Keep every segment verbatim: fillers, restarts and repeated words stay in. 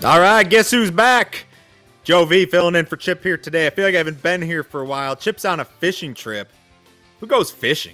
All right, guess who's back? Joe V filling in for Chip here today. I feel like I haven't been here for a while. Chip's on a fishing trip. Who goes fishing?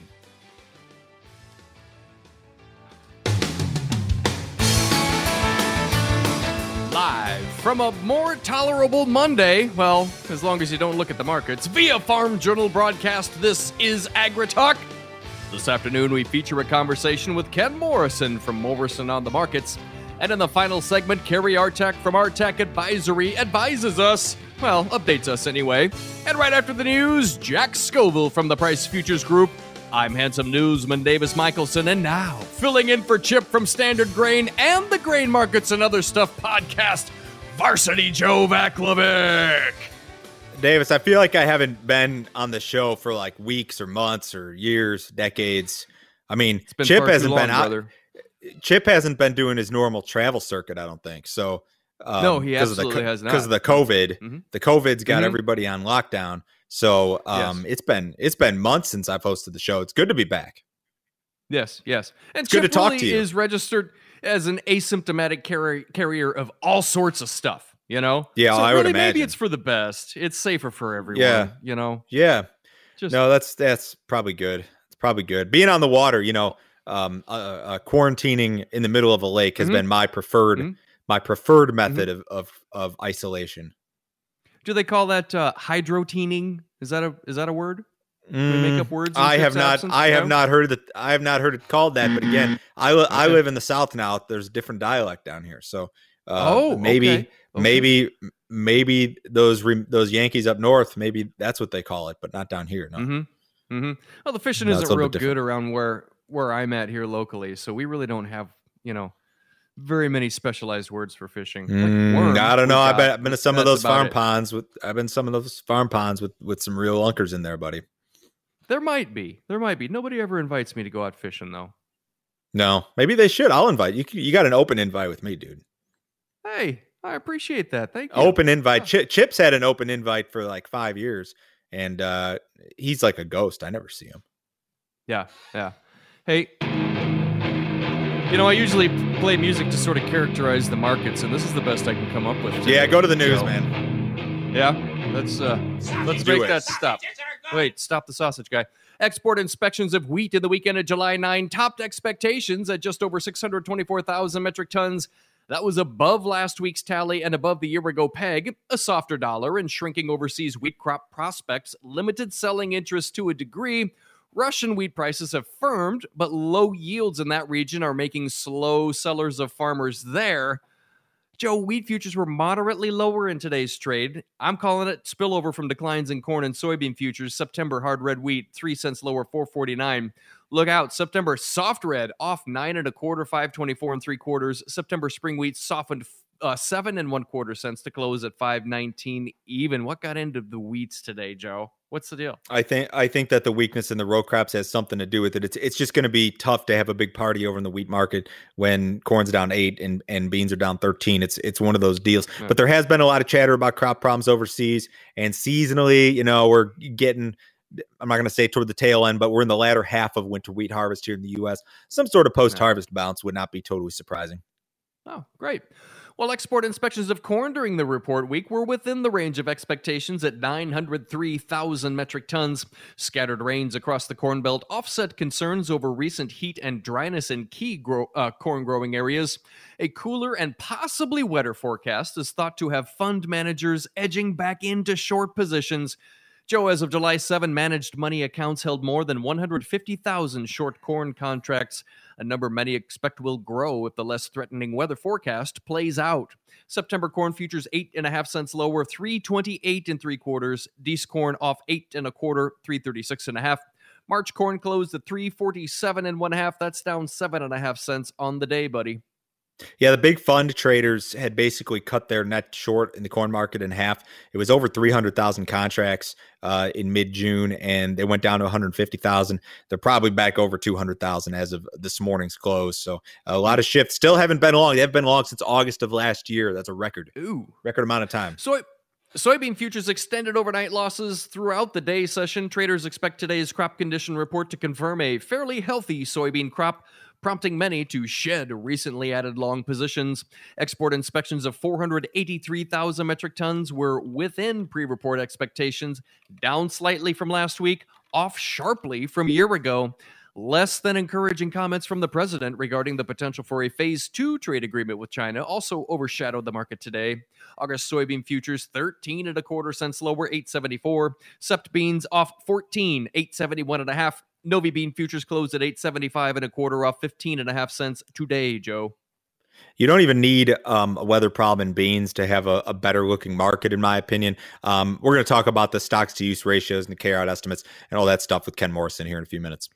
Live from a more tolerable Monday, well, as long as you don't look at the markets, via Farm Journal broadcast, this is AgriTalk. This afternoon, we feature a conversation with Ken Morrison from Morrison on the Markets. And in the final segment, Carrie Artak from Artak Advisory advises us, well, updates us anyway. And right after the news, Jack Scoville from the Price Futures Group. I'm handsome newsman Davis Michelson, and now, filling in for Chip from Standard Grain and the Grain Markets and Other Stuff podcast, Varsity Joe Vaclavic. Davis, I feel like I haven't been on the show for like weeks or months or years, decades. I mean, Chip hasn't long, been out. Brother. Chip hasn't been doing his normal travel circuit, I don't think. So um, no, he absolutely the, has not. Because of the COVID, mm-hmm. the COVID's got mm-hmm. everybody on lockdown. So um, yes. it's been it's been months since I've hosted the show. It's good to be back. Yes, yes, and it's Chip good to really talk to you. Is registered as an asymptomatic carri- carrier of all sorts of stuff. You know, yeah, so I really, would imagine. Maybe it's for the best. It's safer for everyone. Yeah, you know. Yeah, Just no, that's that's probably good. It's probably good. Being on the water, you know. Um, uh, uh, quarantining in the middle of a lake has mm-hmm. been my preferred, mm-hmm. my preferred method mm-hmm. of, of, of isolation. Do they call that uh, hydrotening? Is that a is that a word? Mm, Do we make up words? I have not. Absence? I no? have not heard that. I have not heard it called that. But again, I li- okay. I live in the South now. There's a different dialect down here, so uh, oh, maybe okay. Okay. maybe maybe those re- those Yankees up north, maybe that's what they call it, but not down here. No. Mm-hmm. Mm-hmm. Well, the fishing no, isn't real good around where. where I'm at here locally, so we really don't have, you know, very many specialized words for fishing. Like mm, worm, I don't know. I've been, I've been to some of those farm it. ponds with. I've been to some of those farm ponds with with some real unkers in there, buddy. There might be. There might be. Nobody ever invites me to go out fishing, though. No, maybe they should. I'll invite you. You got an open invite with me, dude. Hey, I appreciate that. Thank you. Open invite. Ch- Chip's had an open invite for like five years, and uh, he's like a ghost. I never see him. Yeah, yeah. Hey. You know, I usually play music to sort of characterize the markets, and this is the best I can come up with today. Yeah, go to the news, so, man. Yeah, let's uh, let's make that stop. Wait, stop the sausage guy. Export inspections of wheat in the weekend of July ninth topped expectations at just over six hundred twenty-four thousand metric tons. That was above last week's tally and above the year-ago peg. A softer dollar and shrinking overseas wheat crop prospects limited selling interest to a degree. Russian wheat prices have firmed, but low yields in that region are making slow sellers of farmers there. Joe, wheat futures were moderately lower in today's trade. I'm calling it spillover from declines in corn and soybean futures. September hard red wheat, three cents lower, four forty-nine. Look out, September soft red off nine and a quarter, five twenty-four and three quarters. September spring wheat softened uh, seven and one quarter cents to close at five nineteen even. What got into the wheats today, Joe? What's the deal? I think I think that the weakness in the row crops has something to do with it. It's it's just going to be tough to have a big party over in the wheat market when corn's down eight and, and beans are down thirteen. It's it's one of those deals. Yeah. But there has been a lot of chatter about crop problems overseas, and seasonally, you know, we're getting. I'm not going to say toward the tail end, but we're in the latter half of winter wheat harvest here in the U S. Some sort of post-harvest yeah. bounce would not be totally surprising. Oh, great. Well, export inspections of corn during the report week were within the range of expectations at nine hundred three thousand metric tons. Scattered rains across the Corn Belt offset concerns over recent heat and dryness in key grow, uh, corn growing areas. A cooler and possibly wetter forecast is thought to have fund managers edging back into short positions. Joe, as of July seventh, managed money accounts held more than one hundred fifty thousand short corn contracts, a number many expect will grow if the less threatening weather forecast plays out. September corn futures eight and a half cents lower, three twenty-eight and three quarters. Dees corn off eight and a quarter, three thirty-six and a half. March corn closed at three forty-seven and one half. That's down seven and a half cents on the day, buddy. Yeah, the big fund traders had basically cut their net short in the corn market in half. It was over three hundred thousand contracts uh, in mid-June, and they went down to one hundred fifty thousand. They're probably back over two hundred thousand as of this morning's close. So a lot of shifts. Still haven't been long. They haven't been long since August of last year. That's a record. Ooh. Record amount of time. So soybean futures extended overnight losses throughout the day session. Traders expect today's crop condition report to confirm a fairly healthy soybean crop. prompting many to shed recently added long positions. Export inspections of four hundred eighty-three thousand metric tons were within pre-report expectations, down slightly from last week, off sharply from a year ago. Less than encouraging comments from the president regarding the potential for a phase two trade agreement with China also overshadowed the market today. August soybean futures thirteen and a quarter cents lower, eight seventy-four. Sept beans off fourteen, eight seventy-one and a half. Novi bean futures closed at eight seventy-five and a quarter, off fifteen and a half cents today, Joe. You don't even need um, a weather problem in beans to have a, a better looking market, in my opinion. Um, we're going to talk about the stocks to use ratios and the carry out estimates and all that stuff with Ken Morrison here in a few minutes.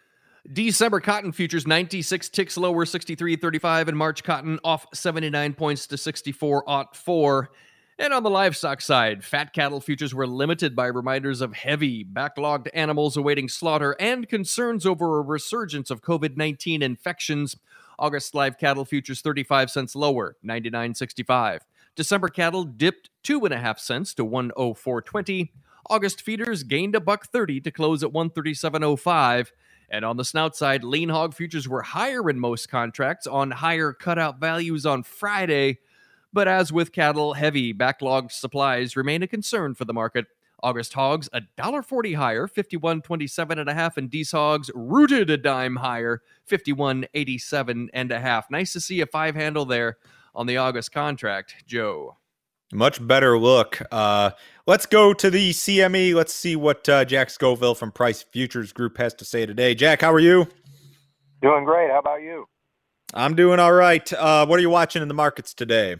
December cotton futures ninety-six ticks lower, sixty-three thirty-five, and March cotton off seventy-nine points to sixty-four oh four. And on the livestock side, fat cattle futures were limited by reminders of heavy, backlogged animals awaiting slaughter and concerns over a resurgence of covid nineteen infections. August live cattle futures thirty-five cents lower, ninety-nine sixty-five. December cattle dipped two and a half cents to one oh four twenty. August feeders gained a buck thirty to close at one thirty-seven oh five. And on the snout side, lean hog futures were higher in most contracts on higher cutout values on Friday. But as with cattle, heavy backlogged supplies remain a concern for the market. August hogs one dollar forty higher, fifty-one twenty-seven and a half, and Dees hogs rooted a dime higher, fifty-one eighty-seven and a half. Nice to see a five handle there on the August contract, Joe. Much better look. Uh, let's go to the C M E. Let's see what uh, Jack Scoville from Price Futures Group has to say today. Jack, how are you? Doing great. How about you? I'm doing all right. Uh, what are you watching in the markets today?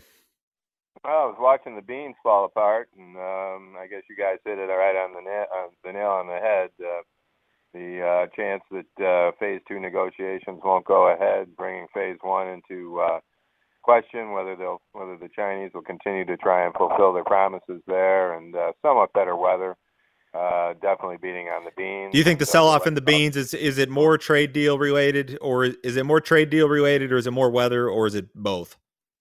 Well, I was watching the beans fall apart, and um, I guess you guys hit it right on the, na- uh, the nail on the head. Uh, the uh, chance that uh, phase two negotiations won't go ahead, bringing phase one into uh, question, whether they'll whether the Chinese will continue to try and fulfill their promises there, and uh, somewhat better weather, uh, definitely beating on the beans. Do you think the so sell-off in the beans is is it more trade deal related, or is it more trade deal related, or is it more weather, or is it both?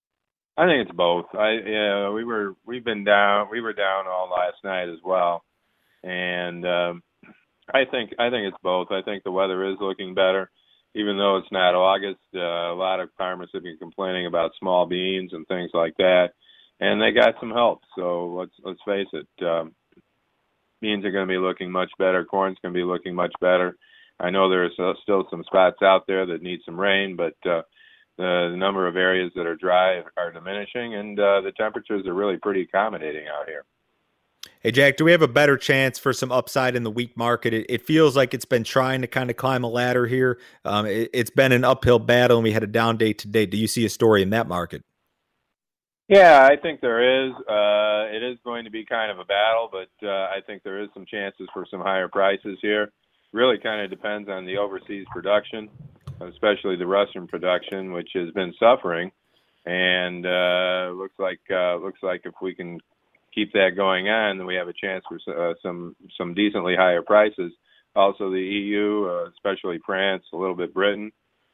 I think it's both. I yeah, we were we've been down. We were down all last night as well, and um, I think I think it's both. I think the weather is looking better. Even though it's not August, uh, a lot of farmers have been complaining about small beans and things like that, and they got some help. So let's let's face it, um, beans are going to be looking much better. Corn's going to be looking much better. I know there's uh, still some spots out there that need some rain, but uh, the, the number of areas that are dry are diminishing, and uh, the temperatures are really pretty accommodating out here. Hey, Jack, do we have a better chance for some upside in the wheat market? It, it feels like it's been trying to kind of climb a ladder here. Um, it, it's been an uphill battle, and we had a down day today. Do you see a story in that market? Yeah, I think there is. Uh, it is going to be kind of a battle, but uh, I think there is some chances for some higher prices here. Really kind of depends on the overseas production, especially the Russian production, which has been suffering. And uh, looks like uh, looks like if we can keep that going on, then we have a chance for uh, some some decently higher prices. Also, the E U, uh, especially France, a little bit Britain,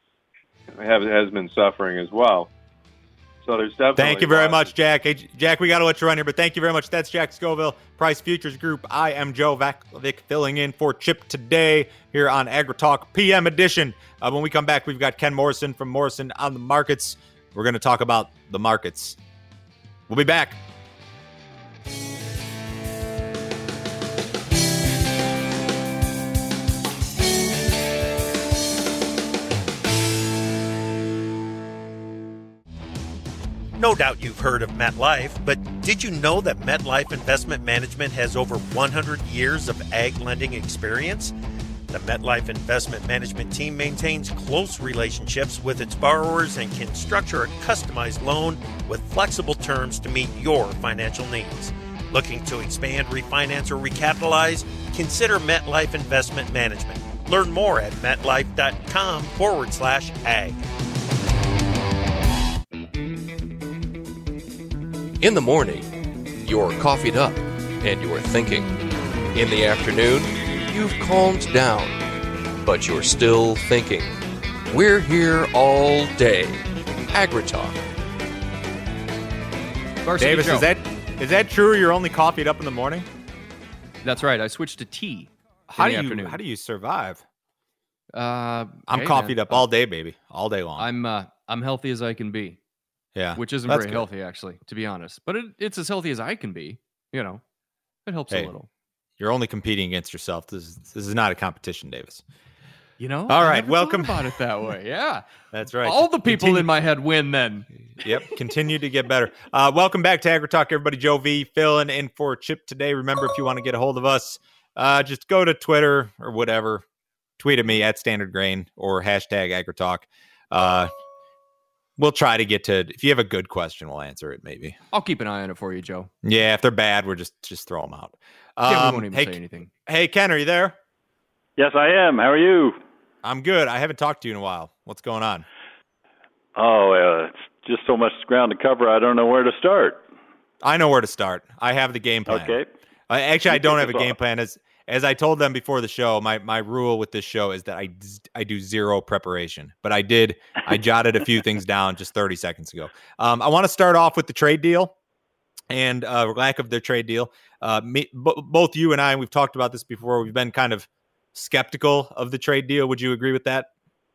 have, has been suffering as well. So there's definitely. Thank you very much, Jack. Hey, Jack, we got to let you run here, but thank you very much. That's Jack Scoville, Price Futures Group. I am Joe Vakovic filling in for Chip today here on AgriTalk P M edition. Uh, when we come back, we've got Ken Morrison from Morrison on the Markets. We're going to talk about the markets. We'll be back. No doubt you've heard of MetLife, but did you know that MetLife Investment Management has over one hundred years of ag lending experience? The MetLife Investment Management team maintains close relationships with its borrowers and can structure a customized loan with flexible terms to meet your financial needs. Looking to expand, refinance, or recapitalize? Consider MetLife Investment Management. Learn more at metlife.com forward slash ag. In the morning, you're coffeeed up and you're thinking. In the afternoon, you've calmed down, but you're still thinking. We're here all day. AgriTalk. Davis, is that is that true? You're only coffeeed up in the morning? That's right. I switched to tea. How in do the you afternoon. how do you survive? Uh, I'm hey, coffeeed man. up all day, baby, all day long. I'm uh, I'm healthy as I can be. Yeah, which isn't that's very good. healthy, actually, to be honest. But it, it's as healthy as I can be. You know, it helps Hey, a little. You're only competing against yourself. This is, this is not a competition, Davis. You know, all I right, never welcome. thought about it that way. Yeah, that's right. All the people Continue. in my head win then. Yep, continue to get better. Uh, welcome back to Agri Talk, everybody. Joe V filling in for Chip today. Remember, if you want to get a hold of us, uh, just go to Twitter or whatever. Tweet at me at Standard Grain or hashtag Agri Talk. Uh, we'll try to get to. If you have a good question, we'll answer it. Maybe I'll keep an eye on it for you, Joe. Yeah, if they're bad, we're just just throw them out. Um, yeah, we won't even hey, say anything. Hey, Ken, are you there? Yes, I am. How are you? I'm good. I haven't talked to you in a while. What's going on? Oh, uh, it's just so much ground to cover. I don't know where to start. I know where to start. I have the game plan. Okay. Uh, actually, You I don't kick have a us game off. plan. As as I told them before the show, my my rule with this show is that I I do zero preparation. But I did. I jotted a few things down just thirty seconds ago. Um, I want to start off with the trade deal and uh, lack of their trade deal. Uh, me, b- both you and I, we've talked about this before. We've been kind of skeptical of the trade deal. Would you agree with that?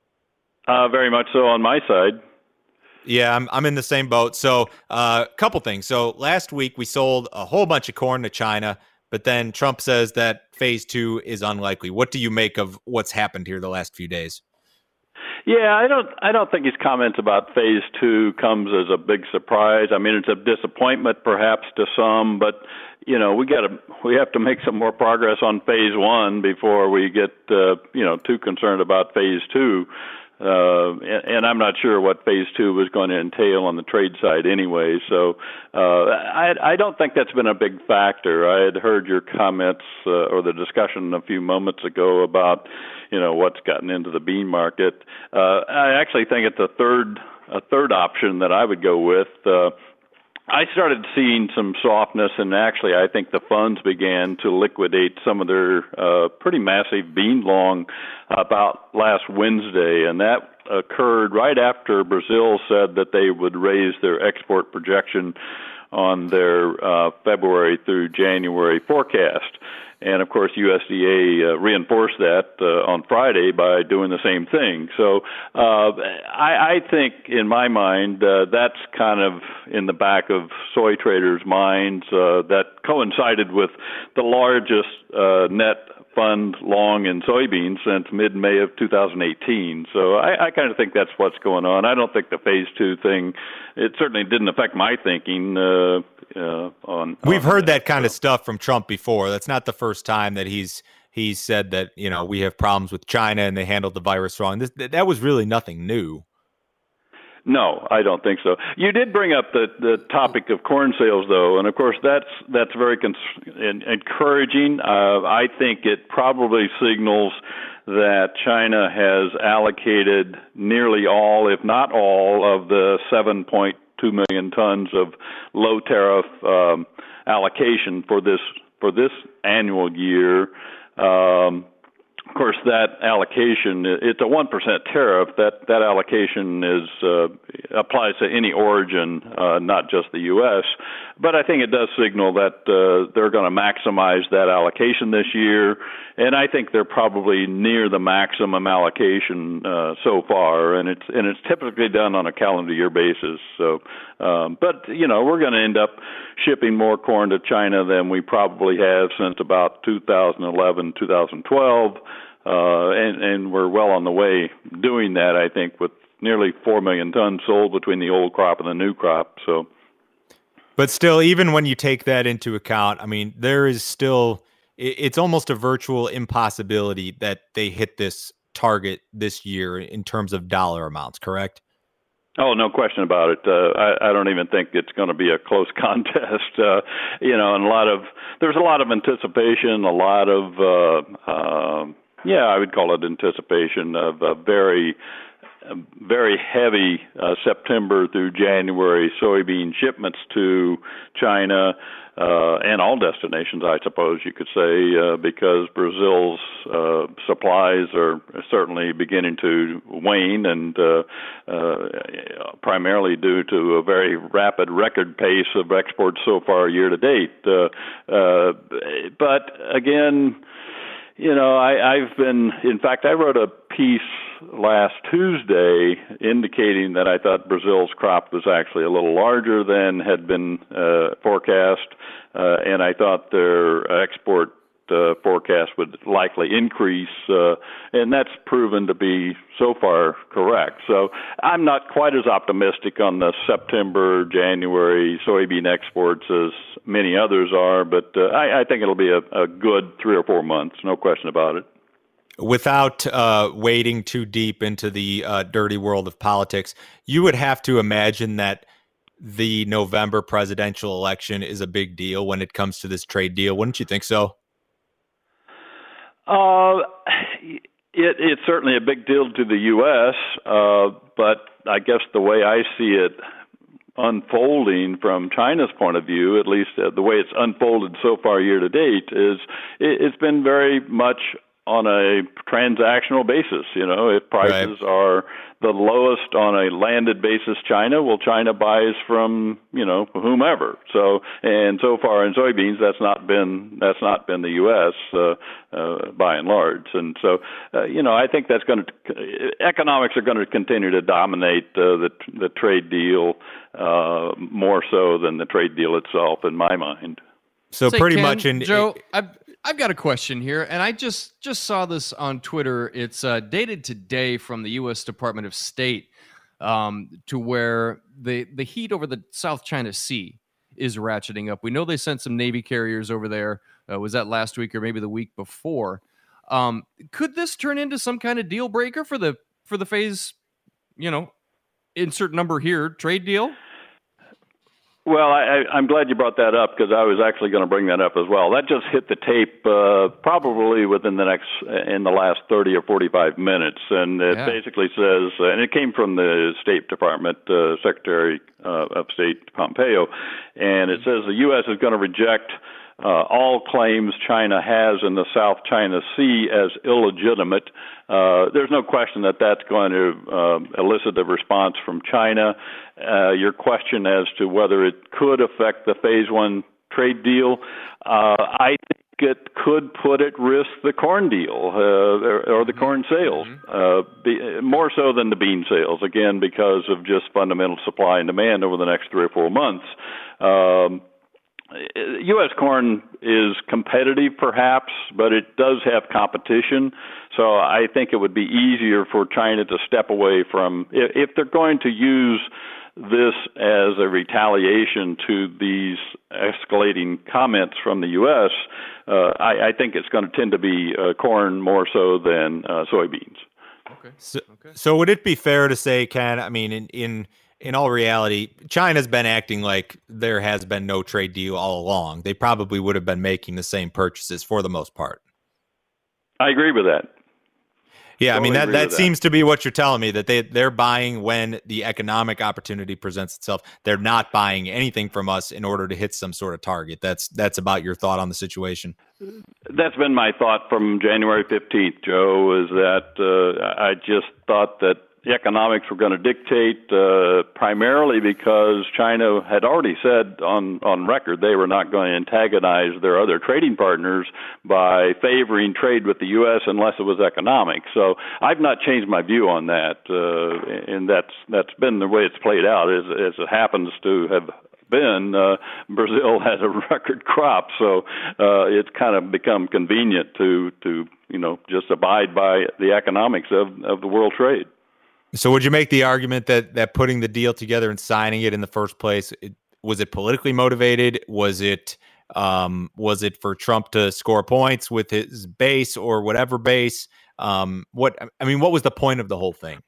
Uh, very much so on my side. Yeah, I'm I'm in the same boat. So a uh, couple things. So last week we sold a whole bunch of corn to China, but then Trump says that phase two is unlikely. What do you make of what's happened here the last few days? Yeah, I don't. I don't think his comments about phase two comes as a big surprise. I mean, it's a disappointment perhaps to some, but you know, we got to we have to make some more progress on phase one before we get uh, you know too concerned about phase two. Uh, and, and I'm not sure what phase two was going to entail on the trade side anyway. So uh, I, I don't think that's been a big factor. I had heard your comments uh, or the discussion a few moments ago about, you know, what's gotten into the bean market. Uh, I actually think it's a third a third option that I would go with. Uh, I started seeing some softness, and actually I think the funds began to liquidate some of their uh, pretty massive bean long about last Wednesday, and that occurred right after Brazil said that they would raise their export projection on their uh, February through January forecast. And, of course, U S D A uh, reinforced that uh, on Friday by doing the same thing. So uh, I, I think, in my mind, uh, that's kind of in the back of soy traders' minds. Uh, that coincided with the largest uh, net fund long in soybeans since mid-May of two thousand eighteen. So I, I kind of think that's what's going on. I don't think the phase two thing, it certainly didn't affect my thinking uh, uh, on We've on heard this, that kind so. of stuff from Trump before. That's not the first time that he's he's said that, you know, we have problems with China and they handled the virus wrong. This, that was really nothing new. No, I don't think so. You did bring up the, the topic of corn sales, though, and of course that's that's very cons- encouraging. Uh, I think it probably signals that China has allocated nearly all, if not all, of the seven point two million tons of low tariff um, allocation for this for this annual year. Um, Of course, that allocation, it's a one percent tariff. That that allocation is uh, applies to any origin, uh, not just the U S. But I think it does signal that uh, they're going to maximize that allocation this year, and I think they're probably near the maximum allocation uh, so far. And it's and it's typically done on a calendar year basis. So, um, but you know, we're going to end up shipping more corn to China than we probably have since about two thousand eleven, two thousand twelve. Uh, and, and we're well on the way doing that, I think, with nearly four million tons sold between the old crop and the new crop. So, but still, even when you take that into account, I mean, there is still, it's almost a virtual impossibility that they hit this target this year in terms of dollar amounts, correct? Oh, no question about it. Uh, I, I don't even think it's going to be a close contest. Uh, you know, and a lot of, there's a lot of anticipation, a lot of, uh, uh, yeah, I would call it anticipation of a very, very heavy uh, September through January soybean shipments to China uh, and all destinations, I suppose you could say, uh, because Brazil's uh, supplies are certainly beginning to wane, and uh, uh, primarily due to a very rapid record pace of exports so far year to date. Uh, uh, but again, you know, I, I've been, in fact, I wrote a piece last Tuesday indicating that I thought Brazil's crop was actually a little larger than had been uh, forecast, uh, and I thought their export uh, forecast would likely increase, uh, and that's proven to be so far correct. So I'm not quite as optimistic on the September, January soybean exports as many others are, but uh, I, I think it'll be a, a good three or four months, no question about it. Without uh, wading too deep into the uh, dirty world of politics, you would have to imagine that the November presidential election is a big deal when it comes to this trade deal. Wouldn't you think so? Uh, it, it's certainly a big deal to the U S, uh, but I guess the way I see it unfolding from China's point of view, at least uh, the way it's unfolded so far year to date, is it, it's been very much on a transactional basis. You know, if prices right. are the lowest on a landed basis, China, well, China buys from, you know, whomever. So, and so far in soybeans, that's not been, that's not been the U S, uh, uh, by and large. And so, uh, you know, I think that's going to, economics are going to continue to dominate uh, the, the trade deal, uh, more so than the trade deal itself, in my mind. So Say, pretty Ken, much in, Joe, I've, I've got a question here, and I just, just saw this on Twitter. It's uh, dated today from the U S Department of State, um, to where the, the heat over the South China Sea is ratcheting up. We know they sent some Navy carriers over there. Uh, was that last week or maybe the week before? Um, could this turn into some kind of deal breaker for the for the phase, you know, insert number here, trade deal? Well, I, I'm glad you brought that up because I was actually going to bring that up as well. That just hit the tape uh, probably within the next, in the last thirty or forty-five minutes. And it yeah. basically says, uh, and it came from the State Department, uh, Secretary uh, of State Pompeo, and it says the U S is going to reject Uh, all claims China has in the South China Sea as illegitimate. Uh, there's no question that that's going to uh, elicit a response from China. Uh, your question as to whether it could affect the phase one trade deal, uh, I think it could put at risk the corn deal uh, or, or the corn sales, uh, be, more so than the bean sales, again, because of just fundamental supply and demand over the next three or four months. Um, U S corn is competitive, perhaps, but it does have competition. So I think it would be easier for China to step away from, if they're going to use this as a retaliation to these escalating comments from the U S, uh, I, I think it's going to tend to be uh, corn more so than uh, soybeans. Okay. So, okay. So would it be fair to say, Ken, I mean, in, in In all reality, China's been acting like there has been no trade deal all along. They probably would have been making the same purchases for the most part. I agree with that. Yeah, totally I mean, that, that that seems to be what you're telling me, that they, they're buying when the economic opportunity presents itself. They're not buying anything from us in order to hit some sort of target. That's that's about your thought on the situation. That's been my thought from January fifteenth, Joe, is that uh, I just thought that the economics were going to dictate, uh, primarily because China had already said on, on record they were not going to antagonize their other trading partners by favoring trade with the U S unless it was economic. So I've not changed my view on that, uh, and that's that's been the way it's played out, as, as it happens to have been. Uh, Brazil has a record crop, so uh, it's kind of become convenient to, to you know, just abide by the economics of, of the world trade. So would you make the argument that that putting the deal together and signing it in the first place, it, was it politically motivated? Was it um, was it for Trump to score points with his base or whatever base? Um, what I mean, what was the point of the whole thing?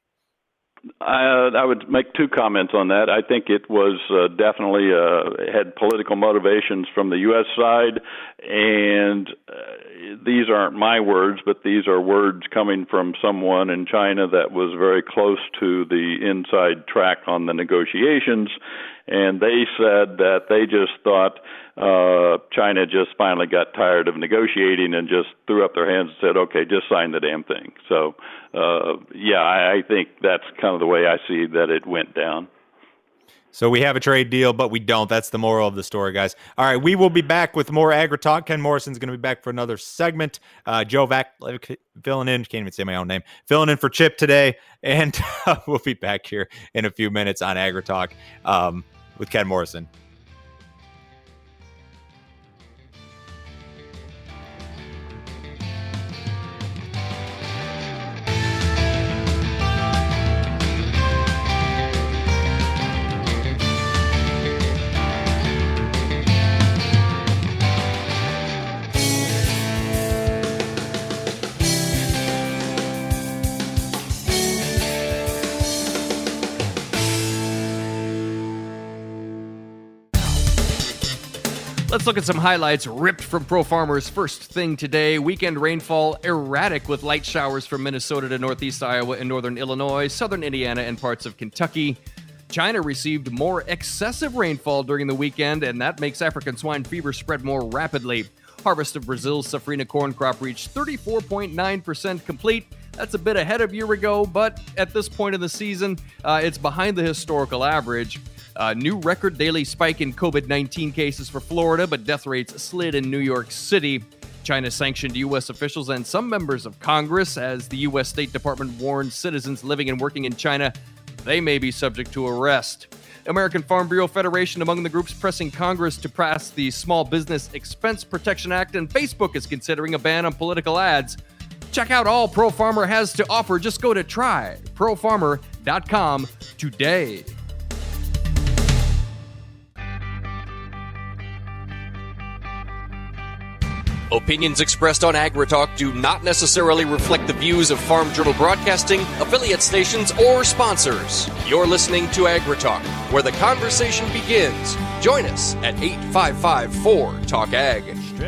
I, I would make two comments on that. I think it was uh, definitely uh, had political motivations from the U S side, and uh, these aren't my words, but these are words coming from someone in China that was very close to the inside track on the negotiations, and they said that they just thought uh, China just finally got tired of negotiating and just threw up their hands and said, okay, just sign the damn thing. So, uh, yeah, I, I think that's kind of the way I see that it went down. So we have a trade deal, but we don't. That's the moral of the story, guys. All right, we will be back with more Agri-Talk. Ken Morrison's going to be back for another segment. Uh, Joe Vac filling in. Can't even say my own name. Filling in for Chip today. And uh, we'll be back here in a few minutes on Agri-Talk um, with Ken Morrison. Let's look at some highlights ripped from Pro Farmer's first thing today. Weekend rainfall erratic with light showers from Minnesota to northeast Iowa and northern Illinois, southern Indiana, and parts of Kentucky. China received more excessive rainfall during the weekend, and that makes African swine fever spread more rapidly. Harvest of Brazil's safrinha corn crop reached thirty-four point nine percent complete. That's a bit ahead of year ago, but at this point in the season, uh, it's behind the historical average. Uh, new record daily spike in COVID nineteen cases for Florida, but death rates slid in New York City. China sanctioned U S officials and some members of Congress as the U S State Department warned citizens living and working in China they may be subject to arrest. American Farm Bureau Federation among the groups pressing Congress to pass the Small Business Expense Protection Act, and Facebook is considering a ban on political ads. Check out all Pro Farmer has to offer. Just go to try pro farmer dot com today. Opinions expressed on Agri-Talk do not necessarily reflect the views of Farm Journal Broadcasting, affiliate stations, or sponsors. You're listening to Agri-Talk, where the conversation begins. Join us at eight five five, four, talk ag.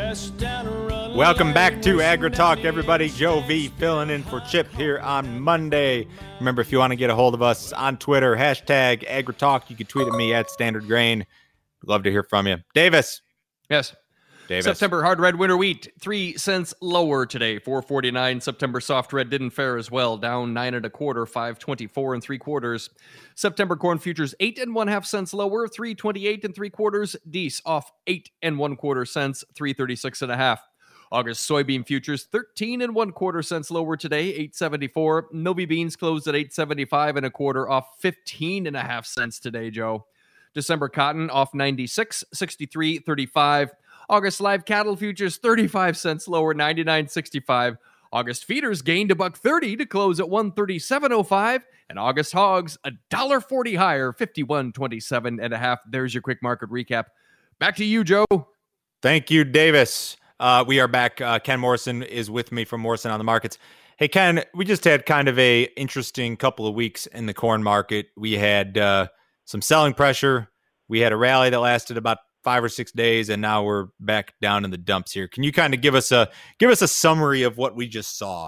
Welcome back to Agri-Talk, everybody. Joe V filling in for Chip here on Monday. Remember, if you want to get a hold of us on Twitter, hashtag Agri-Talk, you can tweet at me at Standard Grain. Love to hear from you. Davis. Yes. Davis. September hard red winter wheat, three cents lower today, four forty-nine. September soft red didn't fare as well, down nine and a quarter, five twenty-four and three quarters. September corn futures, eight and one half cents lower, three twenty-eight and three quarters. Dees off eight and one quarter cents, three thirty-six and a half. August soybean futures, thirteen and one quarter cents lower today, eight seventy-four. Novi beans closed at eight seventy-five and a quarter, off fifteen and a half cents today, Joe. December cotton off ninety-six, sixty-three thirty-five. August live cattle futures thirty-five cents lower, ninety-nine sixty-five. August feeders gained a buck thirty to close at one thirty-seven oh five, and August hogs a dollar forty higher, fifty-one twenty-seven and a half. There's your quick market recap. Back to you, Joe. Thank you, Davis. Uh, we are back. Uh, Ken Morrison is with me from Morrison on the Markets. Hey, Ken, we just had kind of a interesting couple of weeks in the corn market. We had uh, some selling pressure. We had a rally that lasted about five or six days, and now we're back down in the dumps here. Can you kind of give us a give us a summary of what we just saw?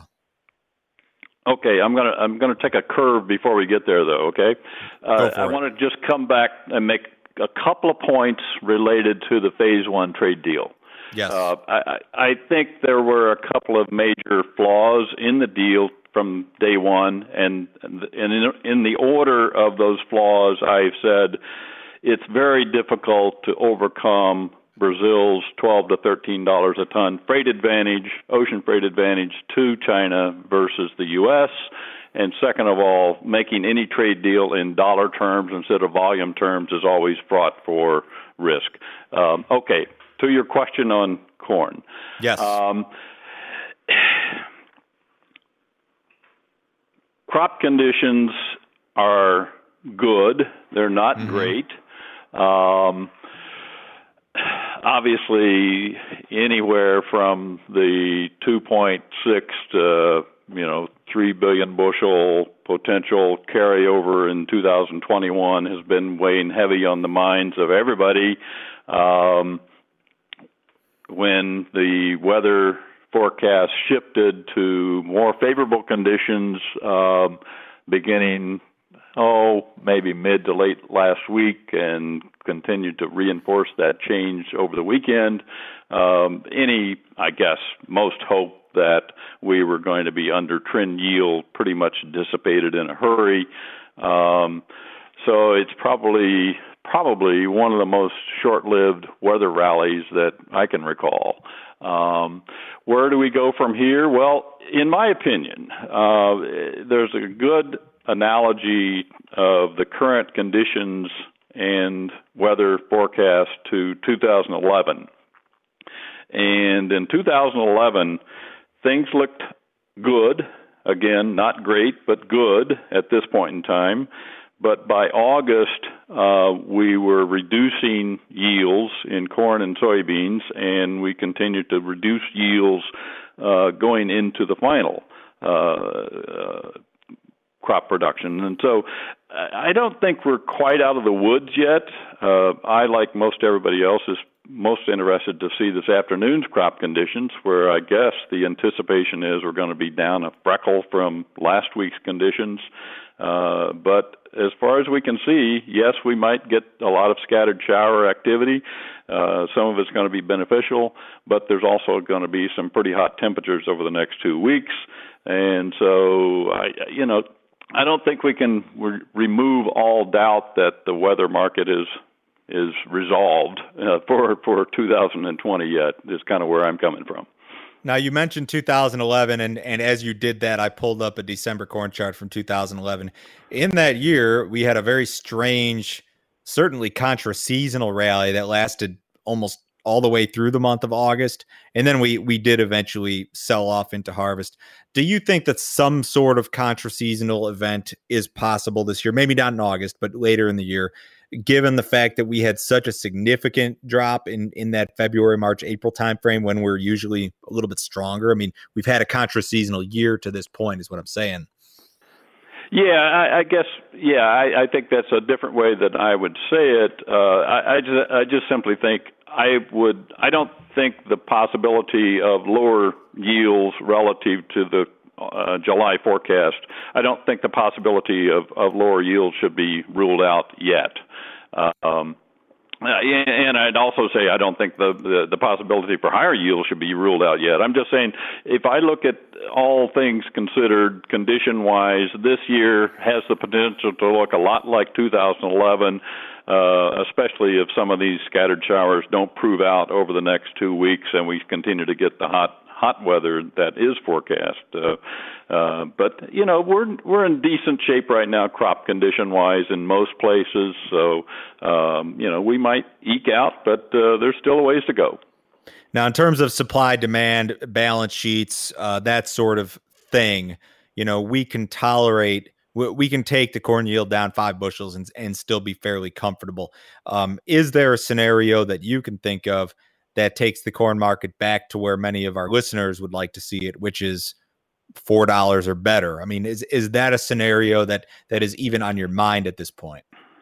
Okay, I'm gonna I'm gonna take a curve before we get there, though. Okay, uh, I want to just come back and make a couple of points related to the Phase One trade deal. Yes, uh, I, I think there were a couple of major flaws in the deal from day one, and and in, in the order of those flaws, I've said it's very difficult to overcome Brazil's twelve to thirteen dollars a ton freight advantage, ocean freight advantage to China versus the U S. And second of all, making any trade deal in dollar terms instead of volume terms is always fraught for risk. Um, okay, to your question on corn. Yes. Um, crop conditions are good. They're not mm-hmm. great. Um, obviously, anywhere from the two point six to, you know, three billion bushel potential carryover in two thousand twenty-one has been weighing heavy on the minds of everybody. Um, when the weather forecast shifted to more favorable conditions, um, beginning oh, maybe mid to late last week, and continued to reinforce that change over the weekend. Um, any, I guess, most hope that we were going to be under trend yield pretty much dissipated in a hurry. Um, so it's probably probably one of the most short-lived weather rallies that I can recall. Um, where do we go from here? Well, in my opinion, uh, there's a good analogy of the current conditions and weather forecast to two thousand eleven. And in two thousand eleven, things looked good. Again, not great, but good at this point in time. But by August, uh, we were reducing yields in corn and soybeans, and we continued to reduce yields uh, going into the final uh, uh, crop production. And so I don't think we're quite out of the woods yet. Uh, I, like most everybody else, is most interested to see this afternoon's crop conditions, where I guess the anticipation is we're going to be down a freckle from last week's conditions. Uh, but as far as we can see, yes, we might get a lot of scattered shower activity. Uh, some of it's going to be beneficial, but there's also going to be some pretty hot temperatures over the next two weeks. And so, I, you know, I don't think we can re- remove all doubt that the weather market is is resolved uh, for for two thousand twenty yet. Is kind of where I'm coming from. Now, you mentioned two thousand eleven, and, and as you did that, I pulled up a December corn chart from two thousand eleven. In that year, we had a very strange, certainly contra-seasonal rally that lasted almost all the way through the month of August, and then we we did eventually sell off into harvest. Do you think that some sort of contra-seasonal event is possible this year? Maybe not in August, but later in the year, given the fact that we had such a significant drop in, in that February, March, April timeframe when we're usually a little bit stronger? I mean, we've had a contra-seasonal year to this point is what I'm saying. Yeah, I, I guess, yeah, I, I think that's a different way that I would say it. Uh, I, I, just, I just simply think I would, I don't think the possibility of lower yields relative to the Uh, July forecast, I don't think the possibility of, of lower yields should be ruled out yet. Um, and I'd also say I don't think the, the, the possibility for higher yields should be ruled out yet. I'm just saying, if I look at all things considered condition-wise, this year has the potential to look a lot like two thousand eleven, uh, especially if some of these scattered showers don't prove out over the next two weeks and we continue to get the hot hot weather that is forecast. Uh, uh, but, you know, we're we're in decent shape right now crop condition-wise in most places. So, um, you know, we might eke out, but uh, there's still a ways to go. Now, in terms of supply-demand, balance sheets, uh, that sort of thing, you know, we can tolerate, we, we can take the corn yield down five bushels and, and still be fairly comfortable. Um, is there a scenario that you can think of that takes the corn market back to where many of our listeners would like to see it, which is four dollars or better? I mean, is is that a scenario that, that is even on your mind at this point?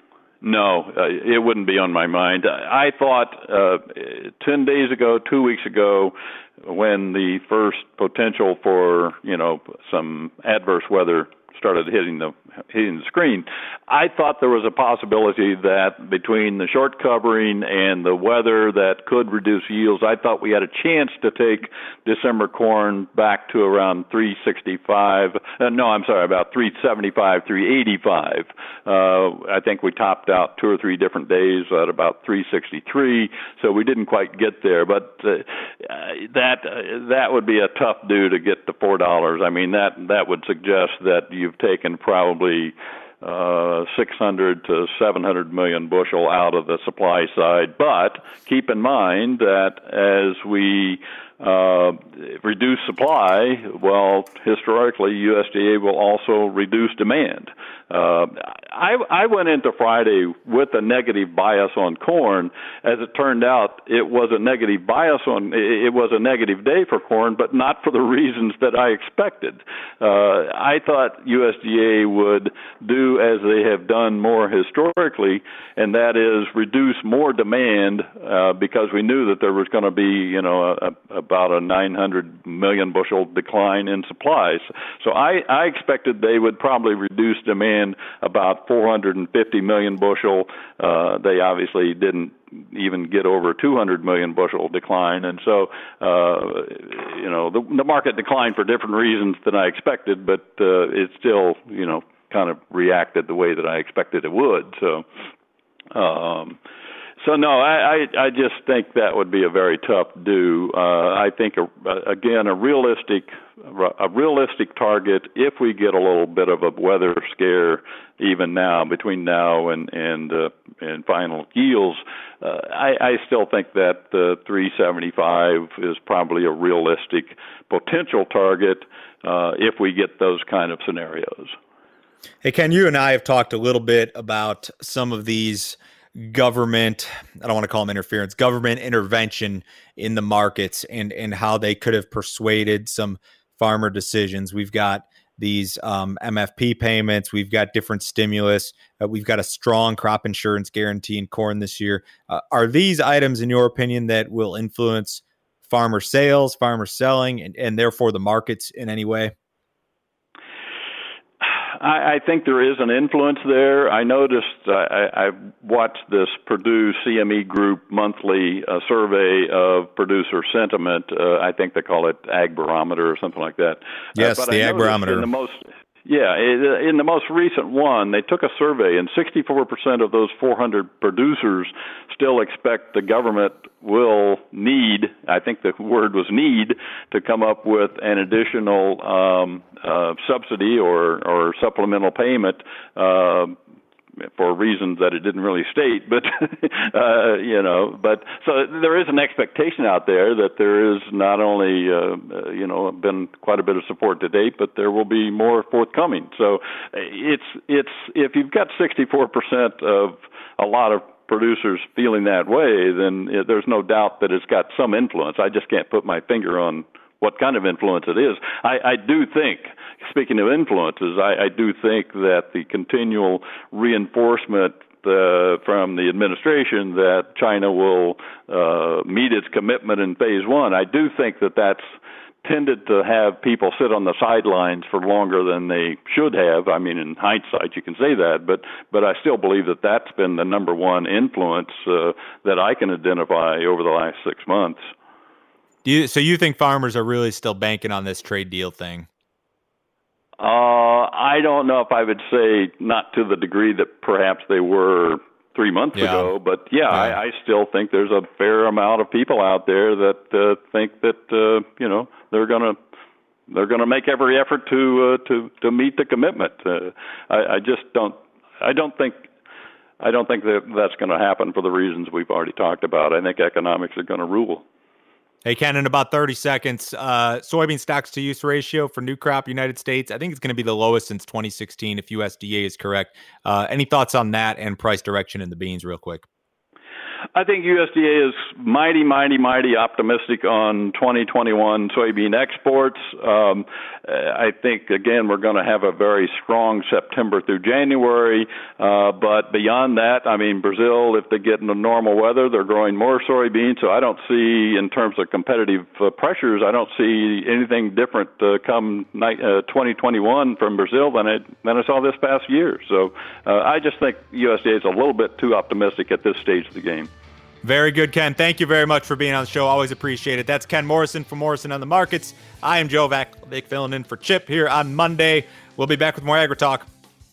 No, uh, it wouldn't be on my mind. I thought uh, ten days ago, two weeks ago, when the first potential for, you know, some adverse weather started hitting the hitting the screen, I thought there was a possibility that between the short covering and the weather that could reduce yields, I thought we had a chance to take December corn back to around three sixty-five. Uh, no, I'm sorry, about three seventy-five, three eighty-five. Uh, I think we topped out two or three different days at about three sixty-three, so we didn't quite get there. But uh, that uh, that would be a tough do to get to four dollars. I mean, that that would suggest that you've taken probably uh, six hundred to seven hundred million bushel out of the supply side. But keep in mind that as we uh, reduce supply, well, historically, U S D A will also reduce demand. Uh, I, I went into Friday with a negative bias on corn. As it turned out, it was a negative bias on, it was a negative day for corn, but not for the reasons that I expected. Uh, I thought U S D A would do as they have done more historically, and that is reduce more demand uh, because we knew that there was going to be, you know, a, a, about a nine hundred million bushel decline in supplies. So I, I expected they would probably reduce demand about four hundred fifty million bushel. Uh, they obviously didn't even get over two hundred million bushel decline. And so, uh, you know, the, the market declined for different reasons than I expected, but uh, it's still, you know, kind of reacted the way that I expected it would. So, um, so no, I, I, I just think that would be a very tough do. Uh, I think, a, again, a realistic a realistic target, if we get a little bit of a weather scare even now, between now and and uh, and final yields, uh, I, I still think that the three seventy-five is probably a realistic potential target uh, if we get those kind of scenarios. Hey, Ken, you and I have talked a little bit about some of these government, I don't want to call them interference, government intervention in the markets and, and how they could have persuaded some farmer decisions. We've got these um, M F P payments. We've got different stimulus. Uh, we've got a strong crop insurance guarantee in corn this year. Uh, are these items, in your opinion, that will influence farmer sales, farmer selling, and, and therefore the markets in any way? I, I think there is an influence there. I noticed, I, I watched this Purdue C M E Group monthly uh, survey of producer sentiment. Uh, I think they call it Ag Barometer or something like that. Yes, uh, but the I Ag Barometer. In the most, yeah, in the most recent one, they took a survey, and sixty-four percent of those four hundred producers still expect the government will need, I think the word was need, to come up with an additional um, uh, subsidy or, or supplemental payment uh, for reasons that it didn't really state, but, uh, you know, but so there is an expectation out there that there is not only, uh, uh, you know, been quite a bit of support to date, but there will be more forthcoming. So it's, it's, if you've got sixty-four percent of a lot of producers feeling that way, then it, there's no doubt that it's got some influence. I just can't put my finger on what kind of influence it is. I, I do think, speaking of influences, I, I do think that the continual reinforcement uh, from the administration that China will uh, meet its commitment in phase one, I do think that that's tended to have people sit on the sidelines for longer than they should have. I mean, in hindsight, you can say that, but but I still believe that that's been the number one influence uh, that I can identify over the last six months. Do you, so you think farmers are really still banking on this trade deal thing? Uh, I don't know if I would say not to the degree that perhaps they were three months yeah. ago, but yeah, yeah. I, I still think there's a fair amount of people out there that uh, think that uh, you know they're gonna they're gonna make every effort to uh, to to meet the commitment. Uh, I, I just don't I don't think I don't think that that's going to happen for the reasons we've already talked about. I think economics are going to rule. Hey, Ken, in about thirty seconds, uh, soybean stocks to use ratio for new crop United States, I think it's going to be the lowest since twenty sixteen, if U S D A is correct. Uh, any thoughts on that and price direction in the beans real quick? I think U S D A is mighty, mighty, mighty optimistic on twenty twenty-one soybean exports. Um, I think, again, we're going to have a very strong September through January. Uh, but beyond that, I mean, Brazil, if they get into normal weather, they're growing more soybeans. So I don't see, in terms of competitive uh, pressures, I don't see anything different uh, come night, uh, twenty twenty-one from Brazil than I, than I saw this past year. So uh, I just think U S D A is a little bit too optimistic at this stage of the game. Very good, Ken. Thank you very much for being on the show. Always appreciate it. That's Ken Morrison from Morrison on the Markets. I am Joe Vakovic filling in for Chip here on Monday. We'll be back with more Agri Talk.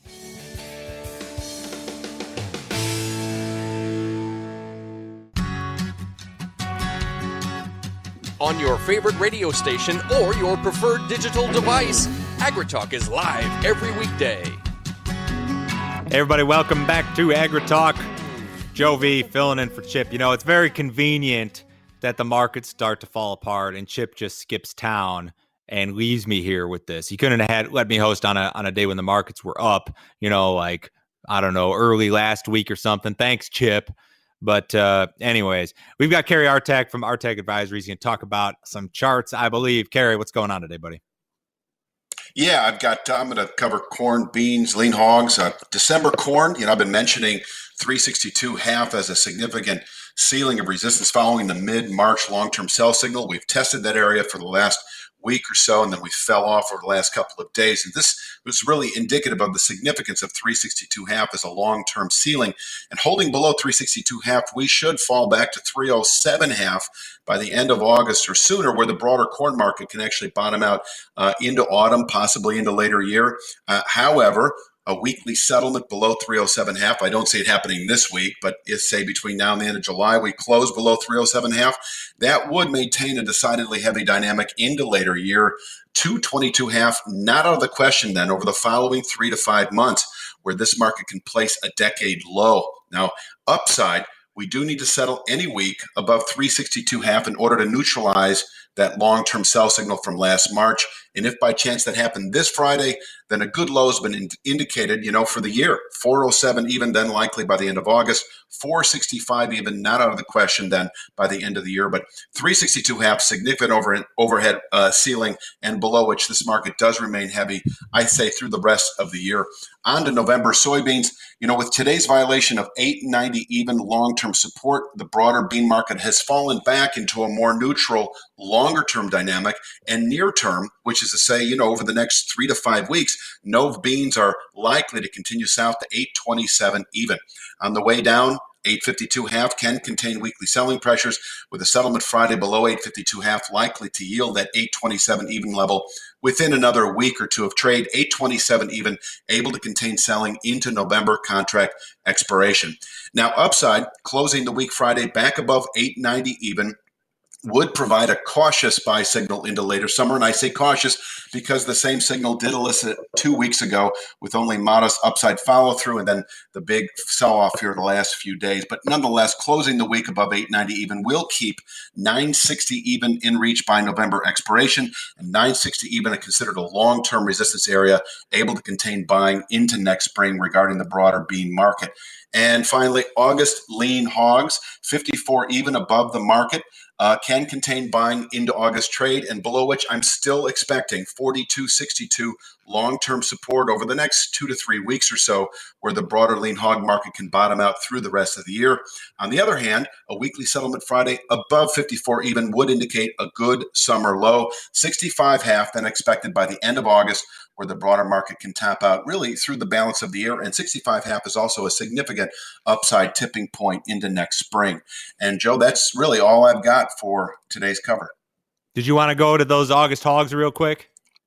On your favorite radio station or your preferred digital device, Agri Talk is live every weekday. Hey everybody, welcome back to Agri Talk. Joe V filling in for Chip. You know, it's very convenient that the markets start to fall apart and Chip just skips town and leaves me here with this. He couldn't have had let me host on a on a day when the markets were up, you know, like, I don't know, early last week or something. Thanks, Chip. But uh, anyways, we've got Kerry Artak from Artak Advisory. He's going to talk about some charts, I believe. Kerry, what's going on today, buddy? Yeah, I've got, I'm going to cover corn, beans, lean hogs. Uh, December corn, you know, I've been mentioning three sixty-two half as a significant ceiling of resistance following the mid-March long-term sell signal. We've tested that area for the last week or so, and then we fell off over the last couple of days. And this was really indicative of the significance of three sixty-two half as a long-term ceiling. And holding below three sixty-two half, we should fall back to three oh seven half by the end of August or sooner, where the broader corn market can actually bottom out uh, into autumn, possibly into later year. Uh, however, a weekly settlement below three oh seven point five. I don't see it happening this week, but if, say, between now and the end of July, we close below three oh seven point five, that would maintain a decidedly heavy dynamic into later year. two twenty-two point five, not out of the question then over the following three to five months, where this market can place a decade low. Now, upside, we do need to settle any week above three sixty-two point five in order to neutralize that long-term sell signal from last March. And if by chance that happened this Friday, then a good low has been in- indicated, you know, for the year. four oh seven even, then likely by the end of August. four sixty-five even, not out of the question then by the end of the year. But three sixty-two point five, significant over, overhead uh, ceiling, and below which this market does remain heavy, I say, through the rest of the year. On to November soybeans. You know, with today's violation of eight ninety even long-term support, the broader bean market has fallen back into a more neutral, longer-term dynamic, and near-term, which is to say, you know, over the next three to five weeks, Nov beans are likely to continue south to eight twenty-seven even. On the way down, eight fifty-two point five can contain weekly selling pressures, with a settlement Friday below eight fifty-two point five likely to yield that eight twenty-seven even level within another week or two of trade. eight twenty-seven even, able to contain selling into November contract expiration. Now, upside, closing the week Friday back above eight ninety even, would provide a cautious buy signal into later summer. And I say cautious because the same signal did elicit two weeks ago with only modest upside follow through and then the big sell off here the last few days. But nonetheless, closing the week above eight ninety even will keep nine sixty even in reach by November expiration, and nine sixty even considered a long-term resistance area able to contain buying into next spring regarding the broader bean market. And finally, August lean hogs, fifty-four even above the market. Uh, can contain buying into August trade, and below which I'm still expecting forty-two sixty-two long-term support over the next two to three weeks or so, where the broader lean hog market can bottom out through the rest of the year. On the other hand, a weekly settlement Friday above fifty-four even would indicate a good summer low, sixty-five half, then expected by the end of August, where the broader market can tap out really through the balance of the year. And sixty-five half is also a significant upside tipping point into next spring. And Joe, that's really all I've got for today's cover. Did you want to go to those August hogs real quick?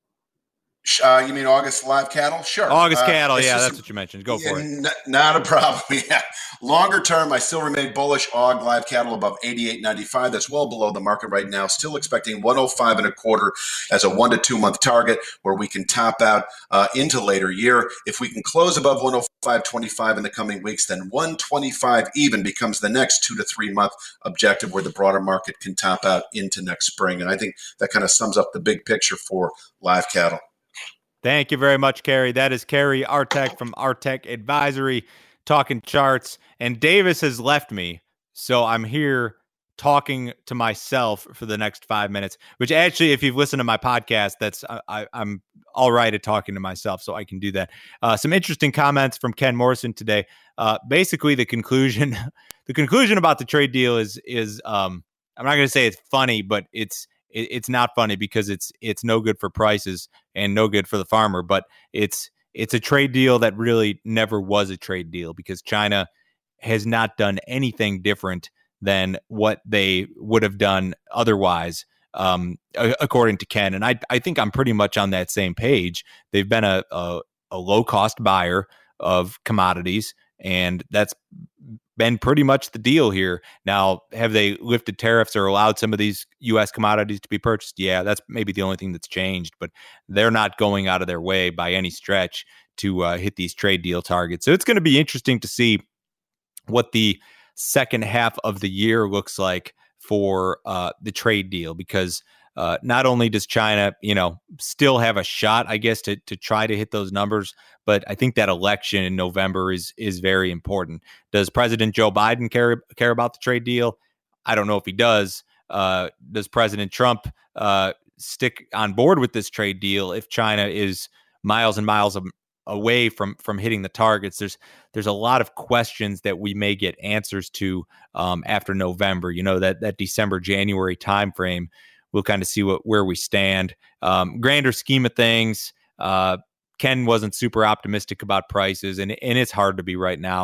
Uh, you mean August live cattle? Sure. August uh, cattle, yeah, just, that's what you mentioned. Go yeah, for it. N- not a problem. Yeah. Longer term, I still remain bullish. A U G live cattle above eighty-eight ninety-five. That's well below the market right now. Still expecting one oh five and a quarter as a one to two month target where we can top out uh, into later year. If we can close above one oh five twenty-five in the coming weeks, then one twenty-five even becomes the next two to three month objective where the broader market can top out into next spring. And I think that kind of sums up the big picture for live cattle. Thank you very much, Kerry. That is Kerry Artek from Artek Advisory talking charts. And Davis has left me, so I'm here talking to myself for the next five minutes, which actually, if you've listened to my podcast, that's I, I'm all right at talking to myself, so I can do that. Uh, some interesting comments from Ken Morrison today. Uh, basically, the conclusion, the conclusion about the trade deal is, is um, I'm not going to say it's funny, but it's it's not funny because it's it's no good for prices and no good for the farmer, but it's it's a trade deal that really never was a trade deal because China has not done anything different than what they would have done otherwise, um, according to Ken. And I I think I'm pretty much on that same page. They've been a, a, a low-cost buyer of commodities, and that's been pretty much the deal here. Now, have they lifted tariffs or allowed some of these U S commodities to be purchased? Yeah, that's maybe the only thing that's changed, but they're not going out of their way by any stretch to uh, hit these trade deal targets. So it's going to be interesting to see what the second half of the year looks like for uh, the trade deal, because uh, not only does China, you know, still have a shot, I guess, to to try to hit those numbers, but I think that election in November is is very important. Does President Joe Biden care care about the trade deal? I don't know if he does. Uh, does President Trump uh, stick on board with this trade deal if China is miles and miles of, away from from hitting the targets? There's there's a lot of questions that we may get answers to um, after November. You know, that that December January timeframe. We'll kind of see what where we stand. Um, grander scheme of things, uh, Ken wasn't super optimistic about prices, and and it's hard to be right now,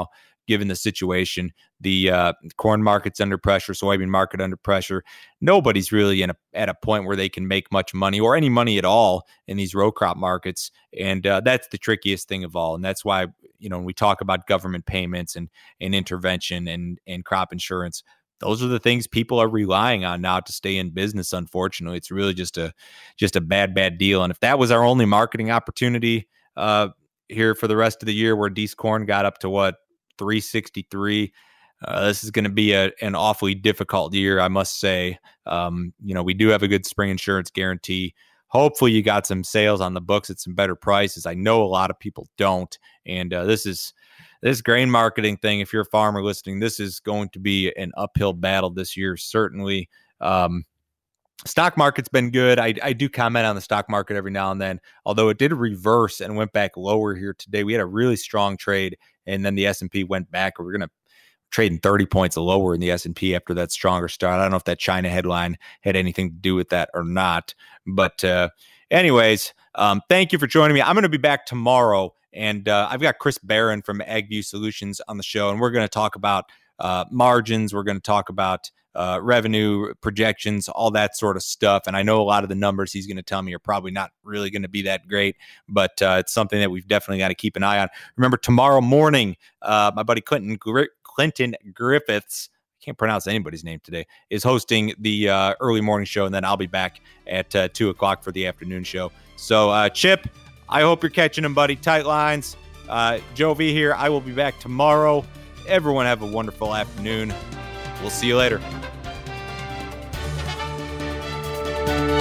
given the situation. The uh, corn market's under pressure, soybean market under pressure. Nobody's really in a, at a point where they can make much money or any money at all in these row crop markets. And uh, that's the trickiest thing of all. And that's why, you know, when we talk about government payments and, and intervention and, and crop insurance, those are the things people are relying on now to stay in business. Unfortunately, it's really just a just a bad, bad deal. And if that was our only marketing opportunity uh, here for the rest of the year, where Dees corn got up to what, three sixty-three, uh, this is going to be a, an awfully difficult year, I must say. Um, you know, we do have a good spring insurance guarantee. Hopefully, you got some sales on the books at some better prices. I know a lot of people don't, and uh, this is. This grain marketing thing, if you're a farmer listening, this is going to be an uphill battle this year, certainly. Um, stock market's been good. I, I do comment on the stock market every now and then, although it did reverse and went back lower here today. We had a really strong trade, and then the S and P went back. We're going to trade in thirty points lower in the S and P after that stronger start. I don't know if that China headline had anything to do with that or not. But uh, anyways, um, thank you for joining me. I'm going to be back tomorrow. And uh, I've got Chris Barron from AgView Solutions on the show, and we're going to talk about uh, margins. We're going to talk about uh, revenue projections, all that sort of stuff. And I know a lot of the numbers he's going to tell me are probably not really going to be that great, but uh, it's something that we've definitely got to keep an eye on. Remember, tomorrow morning, uh, my buddy Clinton Gr- Clinton Griffiths, can't pronounce anybody's name today, is hosting the uh, early morning show, and then I'll be back at uh, two o'clock for the afternoon show. So, uh, Chip, I hope you're catching them, buddy. Tight lines. Uh, Joe V here. I will be back tomorrow. Everyone have a wonderful afternoon. We'll see you later.